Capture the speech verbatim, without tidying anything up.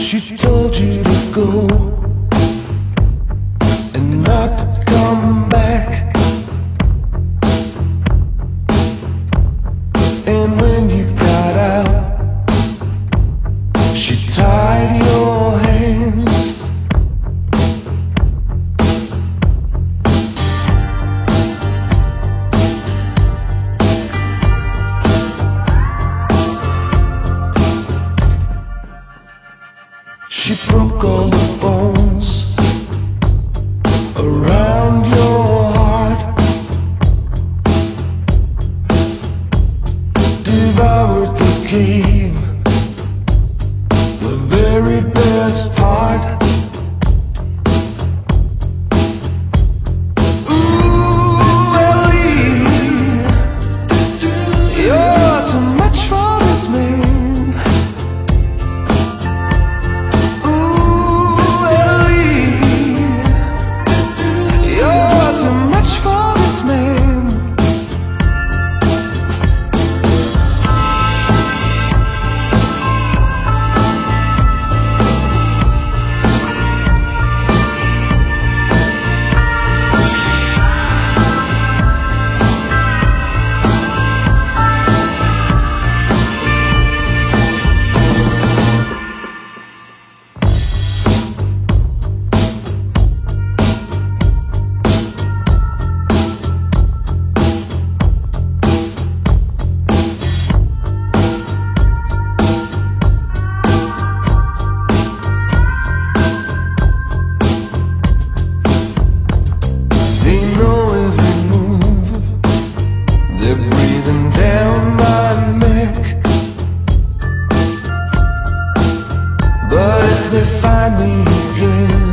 She told you to go and not come back. And when you got out, she tied your hands. She broke all the bones around your heart, devoured the cave, the very best part. Ooh, Ellie, you're too much for this man. They're breathing down my neck, but if they find me again,